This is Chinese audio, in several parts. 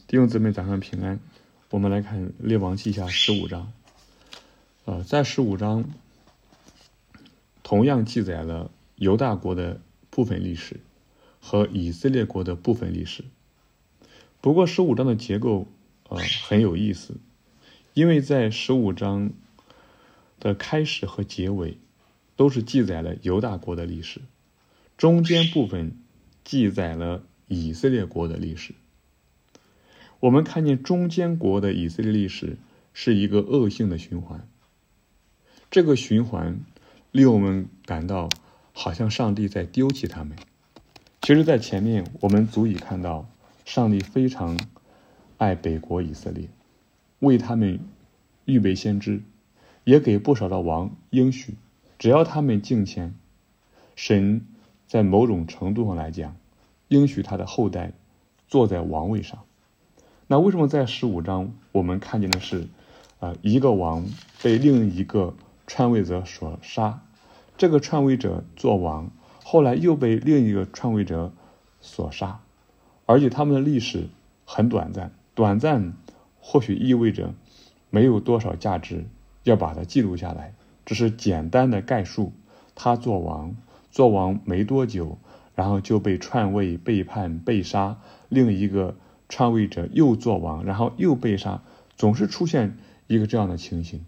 弟兄姊妹，早上平安。我们来看列王记下15章。在15章同样记载了犹大国的部分历史和以色列国的部分历史。不过15章的结构很有意思，因为在15章的开始和结尾都是记载了犹大国的历史，中间部分记载了以色列国的历史。我们看见中间国的以色列历史是一个恶性的循环，这个循环令我们感到好像上帝在丢弃他们。其实在前面我们足以看到上帝非常爱北国以色列，为他们预备先知，也给不少的王应许，只要他们敬虔，神在某种程度上来讲应许他的后代坐在王位上。那为什么在15章我们看见的是一个王被另一个篡位者所杀，这个篡位者做王，后来又被另一个篡位者所杀，而且他们的历史很短暂，短暂或许意味着没有多少价值要把它记录下来，只是简单的概述他做王没多久，然后就被篡位、背叛、被杀，另一个篡位者又做王，然后又被杀，总是出现一个这样的情形。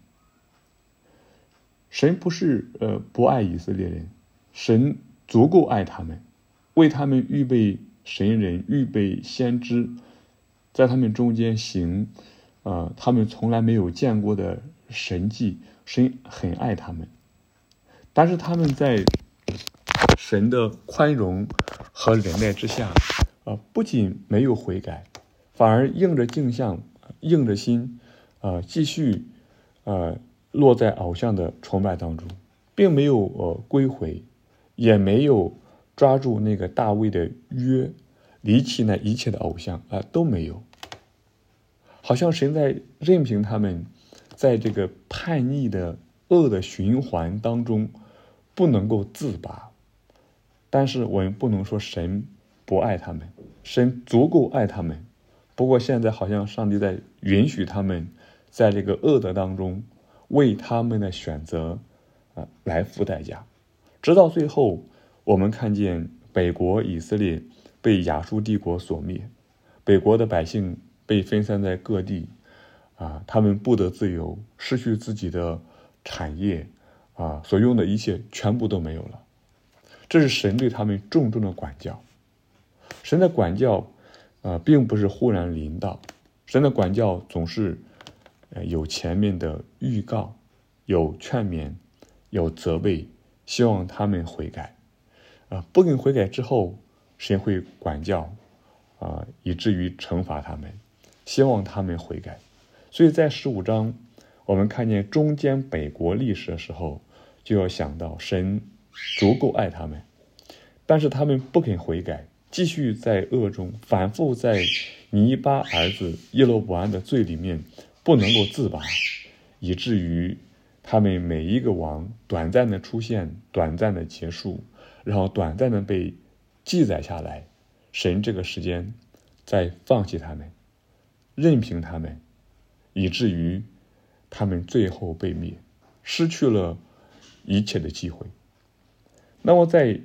神不是不爱以色列人，神足够爱他们，为他们预备神人，预备先知，在他们中间行他们从来没有见过的神迹，神很爱他们。但是他们在神的宽容和忍耐之下不仅没有悔改，反而硬着镜像，硬着心继续落在偶像的崇拜当中，并没有归回，也没有抓住那个大卫的约，离弃那一切的偶像都没有。好像神在任凭他们在这个叛逆的恶的循环当中不能够自拔。但是我们不能说神不爱他们，神足够爱他们。不过现在好像上帝在允许他们在这个恶的当中为他们的选择来付代价，直到最后我们看见北国以色列被亚述帝国所灭，北国的百姓被分散在各地他们不得自由，失去自己的产业所用的一切全部都没有了。这是神对他们重重的管教。神的管教并不是忽然临到，神的管教总是有前面的预告，有劝勉，有责备，希望他们悔改不肯悔改之后，神会管教以至于惩罚他们，希望他们悔改。所以在15章我们看见中间北国历史的时候，就要想到神足够爱他们，但是他们不肯悔改，继续在恶中，反复在尼巴儿子耶罗伯安的罪里面不能够自拔，以至于他们每一个王短暂的出现，短暂的结束，然后短暂的被记载下来，神这个时间在放弃他们，任凭他们，以至于他们最后被灭，失去了一切的机会。那么在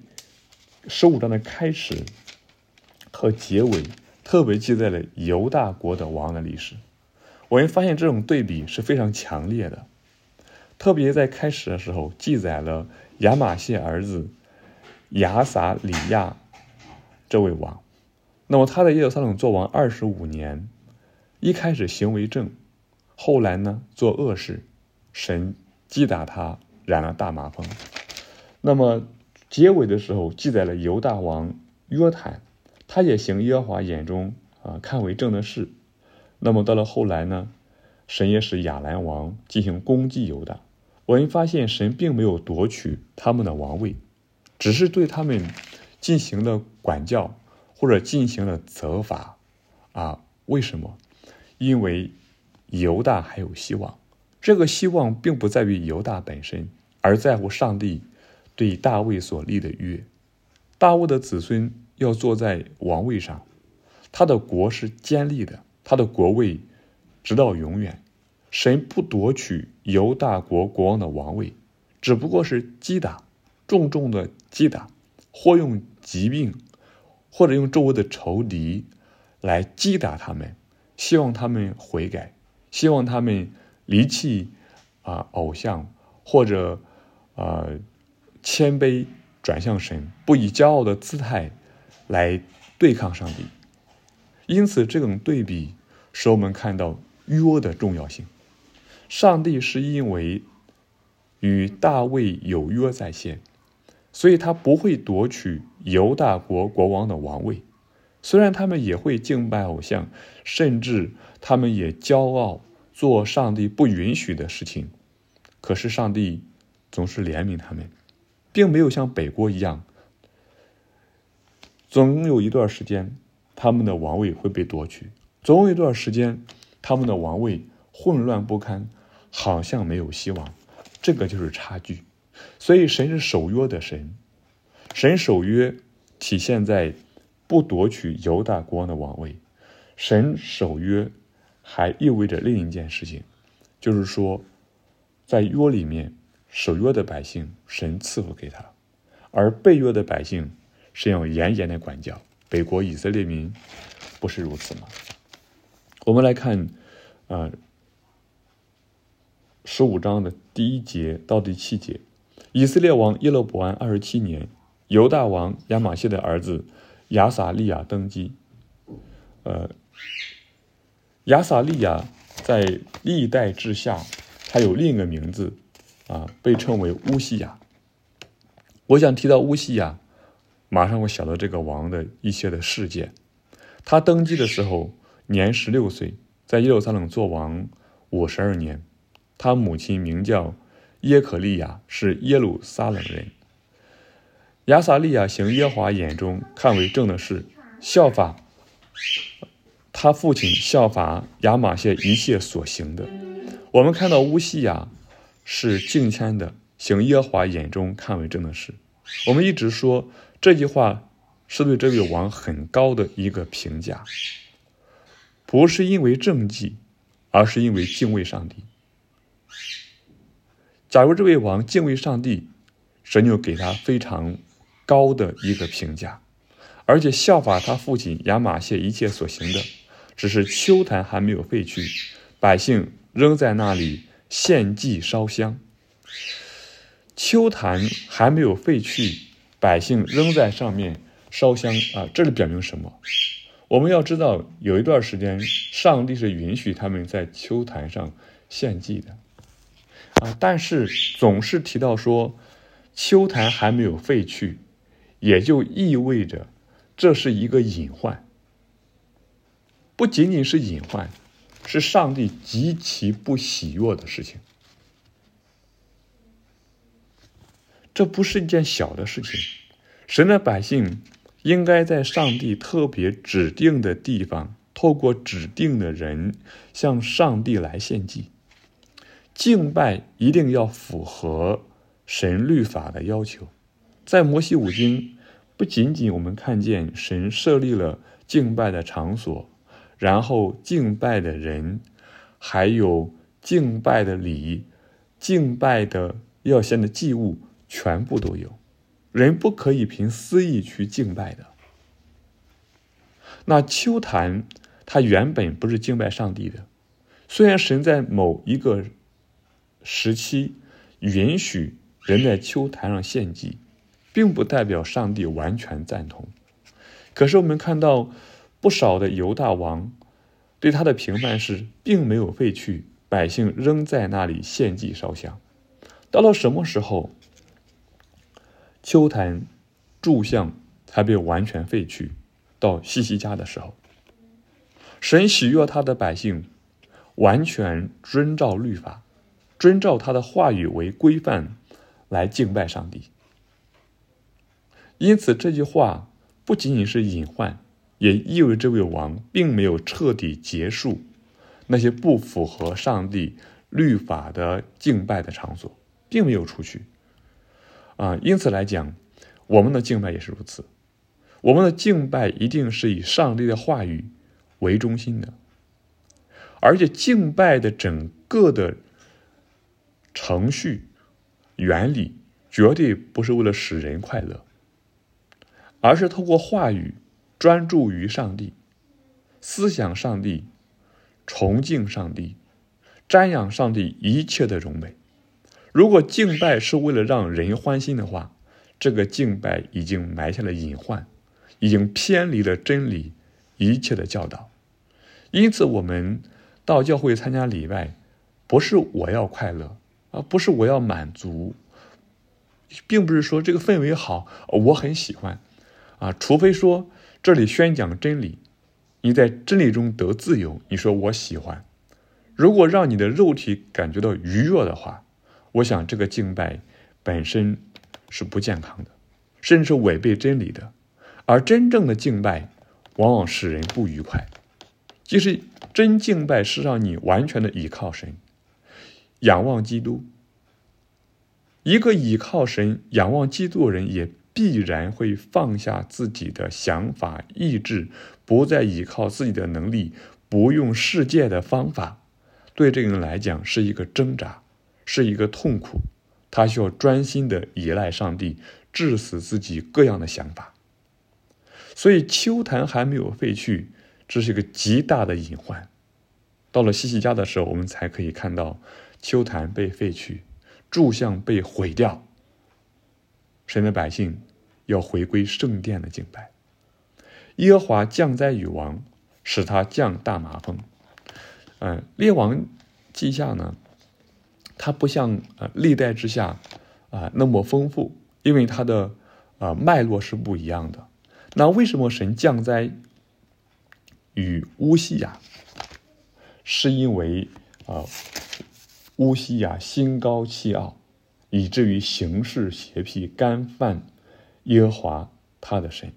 15章的开始和结尾特别记载了犹大国的王的历史。我们发现这种对比是非常强烈的，特别在开始的时候记载了亚玛谢儿子亚撒里亚这位王。那么他在耶路撒冷做王25年，一开始行为正，后来呢做恶事，神击打他，染了大麻风。那么结尾的时候记载了犹大王约坦，他也行耶和华眼中看为正的事。那么到了后来呢，神也使亚兰王进行攻击犹大。我们发现神并没有夺取他们的王位，只是对他们进行了管教或者进行了责罚为什么？因为犹大还有希望。这个希望并不在于犹大本身，而在乎上帝对大卫所立的约。大卫的子孙要坐在王位上，他的国是坚立的， 他的国位直到永远。神不夺取犹大国国王的王位，只不过是击打，重重的击打，或用疾病，或者用周围的仇敌来击打他们，希望他们悔改，希望他们离弃偶像，或者谦卑转向神，不以骄傲的姿态来对抗上帝。因此这种对比使我们看到约的重要性。上帝是因为与大卫有约在先，所以他不会夺取犹大国国王的王位。虽然他们也会敬拜偶像，甚至他们也骄傲做上帝不允许的事情，可是上帝总是怜悯他们，并没有像北国一样，总有一段时间他们的王位会被夺取，总有一段时间他们的王位混乱不堪，好像没有希望。这个就是差距。所以神是守约的神，神守约体现在不夺取犹大国王的王位。神守约还意味着另一件事情，就是说在约里面，守约的百姓神赐福给他，而背约的百姓神要严严的管教。北国以色列民不是如此吗？我们来看15章的第1节到第7节。以色列王耶罗伯安27年，犹大王亚玛谢的儿子亚撒利亚登基。亚撒利亚在历代之下他有另一个名字被称为乌西雅。我想提到乌西雅，马上我想到这个王的一些的事件。他登基的时候年16岁，在耶路撒冷做王52年。他母亲名叫耶可利亚，是耶路撒冷人。亚撒利亚行耶和华眼中看为正的事，效法他父亲，效法亚玛谢一切所行的。我们看到乌西雅是敬谦的，行耶和华眼中看为正的事。我们一直说这句话是对这位王很高的一个评价，不是因为政绩，而是因为敬畏上帝。假如这位王敬畏上帝，神就给他非常高的一个评价，而且效法他父亲亚玛谢一切所行的。只是丘坛还没有废去，百姓仍在那里献祭烧香。丘坛还没有废去，百姓仍在上面烧香这里表明什么？我们要知道，有一段时间上帝是允许他们在丘坛上献祭的但是总是提到说丘坛还没有废去，也就意味着这是一个隐患。不仅仅是隐患，是上帝极其不喜悦的事情。这不是一件小的事情。神的百姓应该在上帝特别指定的地方，透过指定的人向上帝来献祭。敬拜一定要符合神律法的要求。在摩西五经，不仅仅我们看见神设立了敬拜的场所，然后敬拜的人，还有敬拜的礼，敬拜的要献的祭物，全部都有。人不可以凭私意去敬拜的。那丘坛它原本不是敬拜上帝的，虽然神在某一个时期允许人在丘坛上献祭，并不代表上帝完全赞同。可是我们看到不少的犹大王对他的评判是并没有废去，百姓仍在那里献祭烧香。到了什么时候丘坛柱像才被完全废去？到西西家的时候，神喜悦他的百姓完全遵照律法，遵照他的话语为规范来敬拜上帝。因此这句话不仅仅是隐患，也意味着这位王并没有彻底结束那些不符合上帝律法的敬拜的场所，并没有除去因此来讲，我们的敬拜也是如此。我们的敬拜一定是以上帝的话语为中心的， 而且敬拜的整个的程序原理绝对不是为了使人快乐，而是透过话语专注于上帝，思想上帝，崇敬上帝，瞻仰上帝一切的荣美。如果敬拜是为了让人欢心的话，这个敬拜已经埋下了隐患，已经偏离了真理一切的教导。因此我们到教会参加礼拜，不是我要快乐，不是我要满足，并不是说这个氛围好我很喜欢除非说这里宣讲真理，你在真理中得自由，你说我喜欢。如果让你的肉体感觉到愉悦的话，我想这个敬拜本身是不健康的，甚至是违背真理的。而真正的敬拜往往使人不愉快。其实真敬拜是让你完全的倚靠神，仰望基督。一个倚靠神、仰望基督的人，也必然会放下自己的想法、意志，不再倚靠自己的能力，不用世界的方法。对这个人来讲是一个挣扎，是一个痛苦，他需要专心的依赖上帝，治死自己各样的想法。所以丘坛还没有废去，这是一个极大的隐患。到了希西家的时候，我们才可以看到丘坛被废去，柱像被毁掉，神的百姓要回归圣殿的敬拜。耶和华降灾于王，使他降大麻风。列王记下呢，它不像历代之下那么丰富，因为它的脉络是不一样的。那为什么神降灾与乌西雅？是因为乌西雅心高气傲，以至于行事邪僻，干犯耶和华他的神。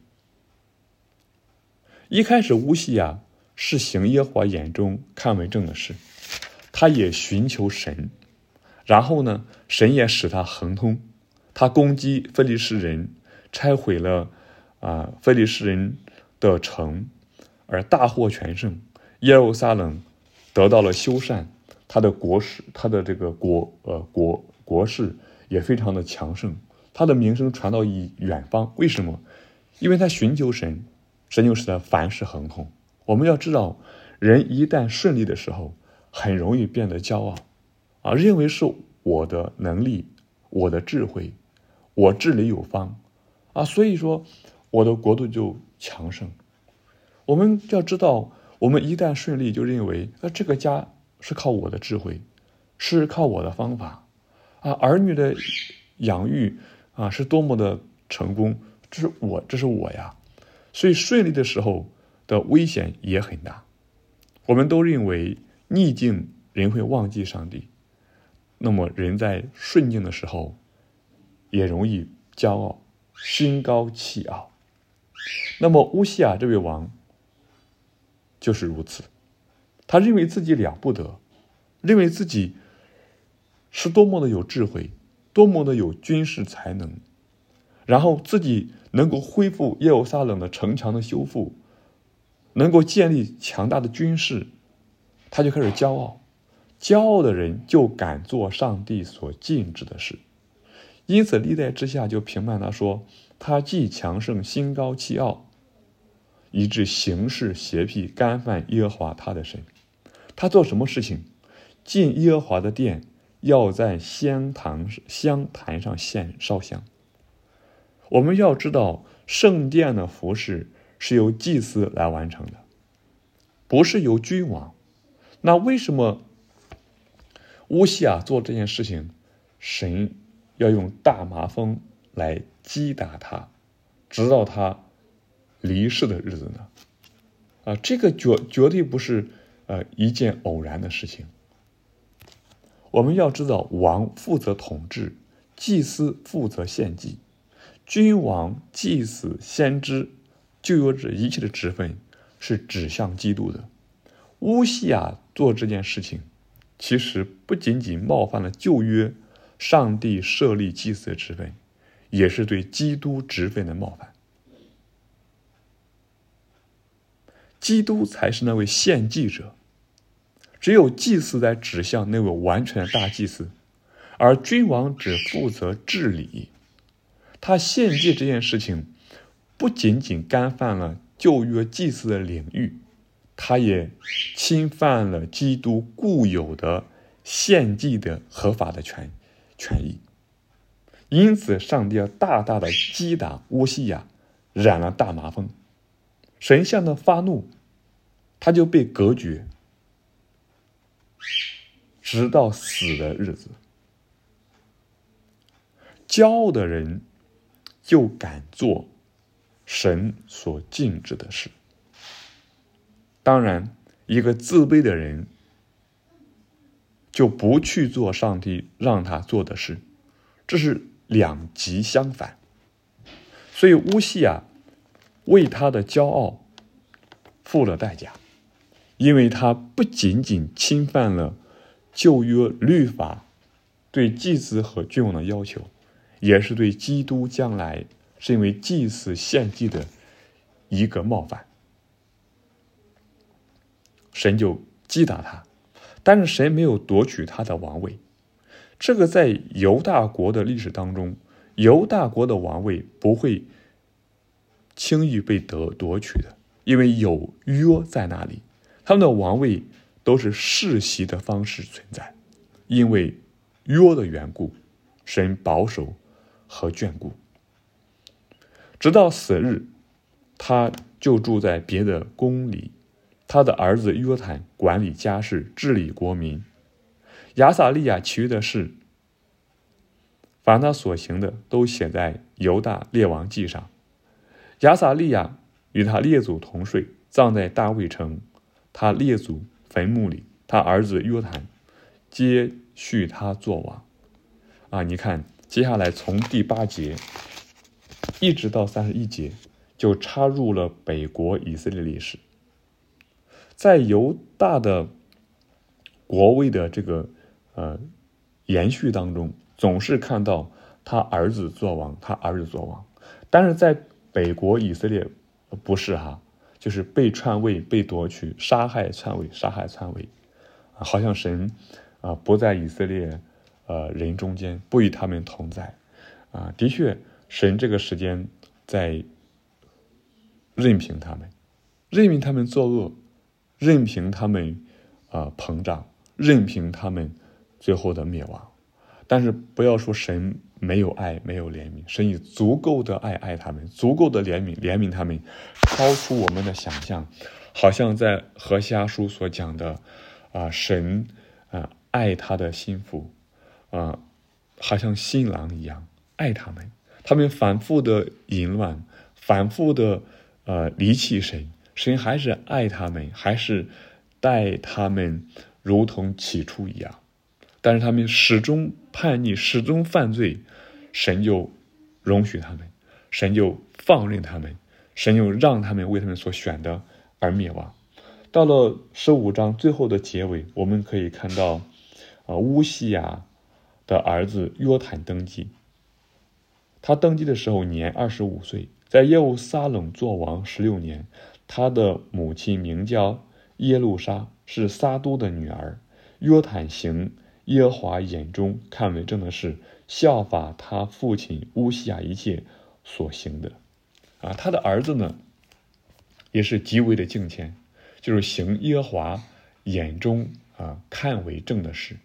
一开始乌西雅是行耶和华眼中看为正的事，他也寻求神，然后呢，神也使他亨通，他攻击非利士人，拆毁了非利士人的城，而大获全胜。耶路撒冷得到了修缮，他的国势，他的这个国势也非常的强盛，他的名声传到远方。为什么？因为他寻求神，神就使他凡事亨通。我们要知道，人一旦顺利的时候，很容易变得骄傲认为是我的能力，我的智慧，我治理有方所以说我的国度就强盛。我们要知道，我们一旦顺利，就认为这个家是靠我的智慧，是靠我的方法儿女的养育是多么的成功，这是我呀。所以顺利的时候的危险也很大。我们都认为逆境人会忘记上帝，那么人在顺境的时候也容易骄傲，心高气傲。那么乌西雅这位王就是如此，他认为自己了不得，认为自己是多么的有智慧，多么的有军事才能，然后自己能够恢复耶路撒冷的城墙的修复，能够建立强大的军事，他就开始骄傲。骄傲的人就敢做上帝所禁止的事，因此历代之下就评判他说，他既强盛，心高气傲，以致行事邪僻，干犯耶和华他的神。他做什么事情？进耶和华的殿，要在香坛上烧香。我们要知道，圣殿的服事是由祭司来完成的，不是由君王。那为什么乌西雅做这件事情，神要用大麻风来击打他，直到他离世的日子呢？这个绝对不是一件偶然的事情。我们要知道，王负责统治，祭司负责献祭，君王、祭司、先知，就有这一切的职分是指向基督的。乌西雅做这件事情，其实不仅仅冒犯了旧约上帝设立祭司的职分，也是对基督职分的冒犯。基督才是那位献祭者， 只有祭司在指向那位完全的大祭司，而君王只负责治理。他献祭这件事情不仅仅干犯了旧约祭司的领域，他也侵犯了基督固有的献祭的合法的权益。因此上帝要大大的击打乌西雅，染了大麻风。神向他发怒，他就被隔绝，直到死的日子。骄傲的人就敢做神所禁止的事，当然一个自卑的人就不去做上帝让他做的事，这是两极相反。所以乌西雅为他的骄傲付了代价，因为他不仅仅侵犯了旧约律法对祭司和君王的要求，也是对基督将来身为祭司献祭的一个冒犯。神就击打他，但是神没有夺取他的王位。这个在犹大国的历史当中，犹大国的王位不会轻易被夺取的，因为有约在那里，他们的王位都是世袭的方式存在。因为约的缘故，神保守和眷顾。直到死日，他就住在别的宫里，他的儿子约坦管理家事，治理国民。亚撒利亚其余的事，凡他所行的，都写在犹大列王记上。亚撒利亚与他列祖同睡，葬在大卫城他列祖坟墓里。他儿子约坦接续他作王。你看接下来从第8节一直到31节，就插入了北国以色列历史。在犹大的国位的这个延续当中，总是看到他儿子作王，但是在北国以色列不是就是被篡位、被夺取、杀害篡位，好像神不在以色列人中间，不与他们同在。的确神这个时间在任凭他们作恶，任凭他们膨胀，任凭他们最后的灭亡。但是不要说神没有爱，没有怜悯，神以足够的爱他们，足够的怜悯他们，超出我们的想象。好像在何西阿书所讲的神爱他的心腹，好像新郎一样爱他们。他们反复的淫乱，反复的离弃神，神还是爱他们，还是待他们如同起初一样。但是他们始终叛逆，始终犯罪，神就容许他们，神就放任他们，神就让他们为他们所选的而灭亡。到了15章最后的结尾，我们可以看到乌西雅的儿子约坦登基。他登基的时候年25岁，在耶路撒冷作王16年。他的母亲名叫耶路沙，是撒都的女儿。约坦行耶和华眼中看为正的事，效法他父亲乌西雅一切所行的。他的儿子呢，也是极为的敬虔，就是行耶和华眼中看为正的事。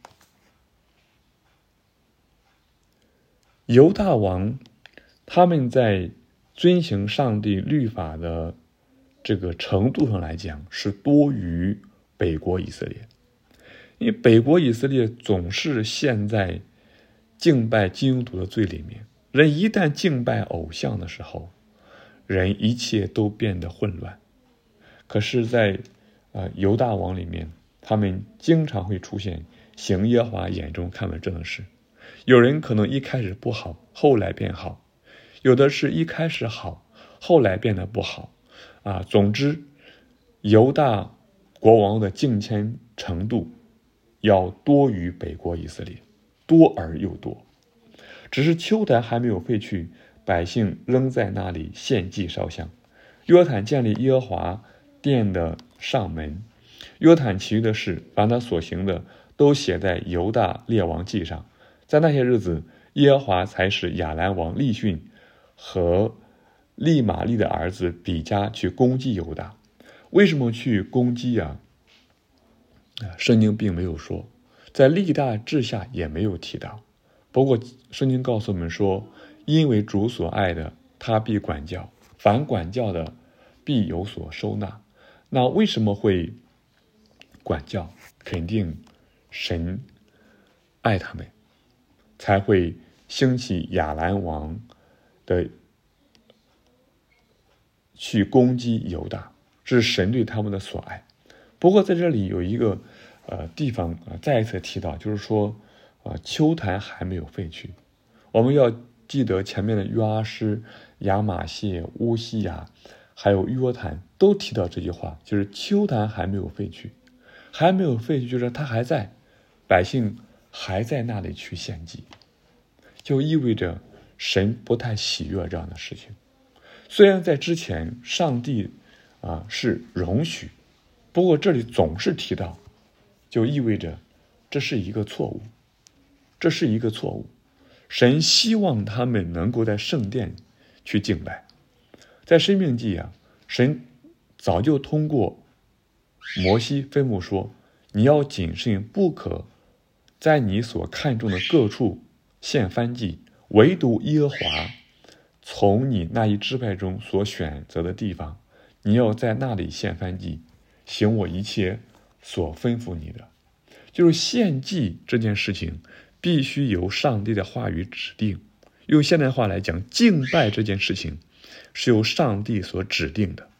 犹大王他们在遵行上帝律法的这个程度上来讲，是多于北国以色列。因为北国以色列总是陷在敬拜金牛犊的罪里面。人一旦敬拜偶像的时候，人一切都变得混乱。可是在犹大王里面，他们经常会出现行耶和华眼中看为正的事。有人可能一开始不好，后来变好；有的是一开始好，后来变得不好。总之，犹大国王的敬虔程度要多于北国以色列，多而又多。只是丘坛还没有废去，百姓仍在那里献祭烧香。约坦建立耶和华殿的上门， 约坦其余的事，凡他所行的，都写在犹大列王记上。在那些日子，耶和华才使亚兰王利逊和利玛利的儿子比加去攻击犹大。为什么去攻击啊？圣经并没有说，在历代志下也没有提到。不过圣经告诉我们说，因为主所爱的，他必管教，凡管教的必有所收纳。那为什么会管教？肯定神爱他们，才会兴起亚兰王的去攻击犹大，这是神对他们的所爱。不过在这里有一个地方再一次提到，就是说丘坛还没有废去。我们要记得前面的约阿施、亚玛谢、乌西雅还有约坦都提到这句话，就是丘坛还没有废去。还没有废去就是他还在，百姓还在那里去献祭，就意味着神不太喜悦这样的事情。虽然在之前上帝是容许，不过这里总是提到，就意味着这是一个错误，这是一个错误。神希望他们能够在圣殿去敬拜。在申命记神早就通过摩西吩咐说，你要谨慎，不可在你所看中的各处献燔祭，唯独耶和华从你那一支派中所选择的地方，你要在那里献燔祭，行我一切所吩咐你的。就是献祭这件事情必须由上帝的话语指定。用现代话来讲，敬拜这件事情是由上帝所指定的。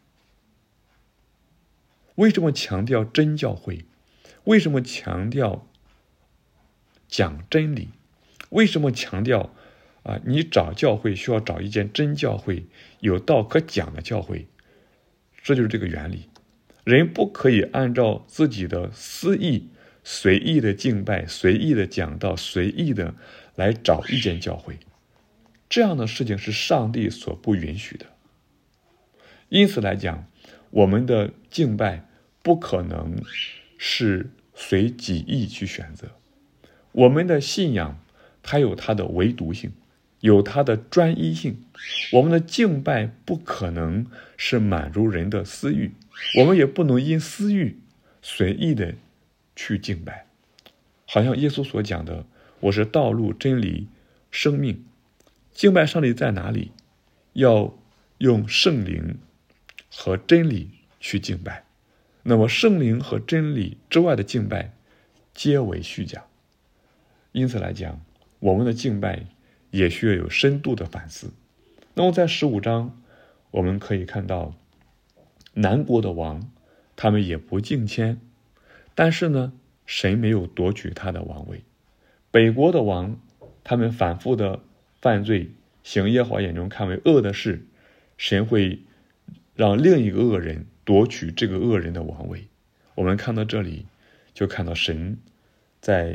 为什么强调真教会？为什么强调讲真理？为什么强调你找教会需要找一间真教会，有道可讲的教会？这就是这个原理。人不可以按照自己的私意随意的敬拜，随意的讲道，随意的来找一间教会，这样的事情是上帝所不允许的。因此来讲，我们的敬拜不可能是随己意去选择。我们的信仰它有它的唯独性，有它的专一性。我们的敬拜不可能是满足人的私欲，我们也不能因私欲随意的去敬拜。好像耶稣所讲的，我是道路、真理、生命。敬拜上帝在哪里？要用圣灵和真理去敬拜。那么圣灵和真理之外的敬拜皆为虚假。因此来讲，我们的敬拜也需要有深度的反思。那么在15章我们可以看到，南国的王他们也不敬虔，但是呢，神没有夺取他的王位。北国的王他们反复的犯罪，行耶和华眼中看为恶的事，神会让另一个恶人夺取这个恶人的王位。我们看到这里就看到神在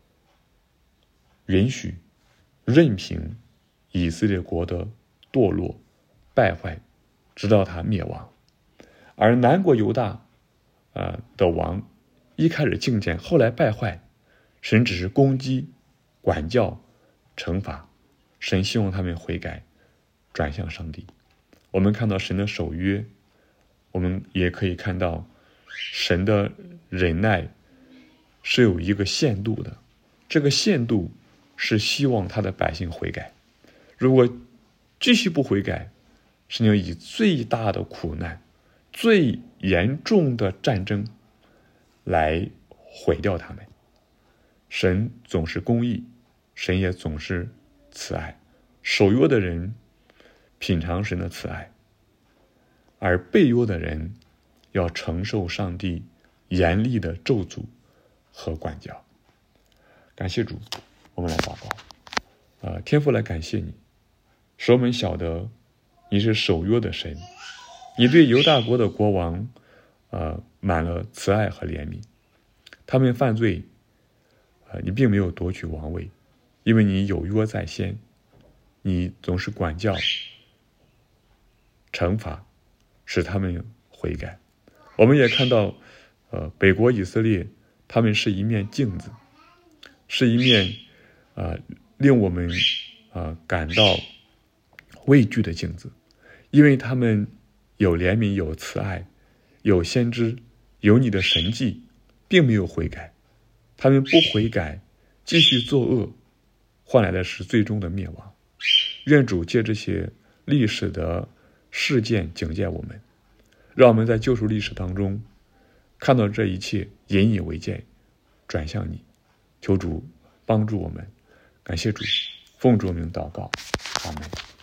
允许任凭以色列国的堕落败坏，直到他灭亡。而南国犹大的王一开始敬虔，后来败坏，神只是攻击、管教、惩罚。神希望他们悔改，转向上帝。我们看到神的守约，我们也可以看到神的忍耐是有一个限度的，这个限度是希望他的百姓悔改。如果继续不悔改，神要以最大的苦难、最严重的战争来毁掉他们。神总是公义，神也总是慈爱。守约的人品尝神的慈爱，而背约的人要承受上帝严厉的咒诅和管教。感谢主，我们来祷告。天父，来感谢你，使我们晓得你是守约的神，你对犹大国的国王满了慈爱和怜悯。他们犯罪，你并没有夺取王位，因为你有约在先，你总是管教、惩罚，使他们悔改。我们也看到北国以色列，他们是一面镜子，是一面令我们感到畏惧的镜子，因为他们有怜悯，有慈爱，有先知，有你的神迹，并没有悔改。他们不悔改，继续作恶，换来的是最终的灭亡。愿主借这些历史的事件警戒我们，让我们在救赎历史当中看到这一切，引以为戒，转向你。求主帮助我们，感谢主，奉主名祷告，阿们。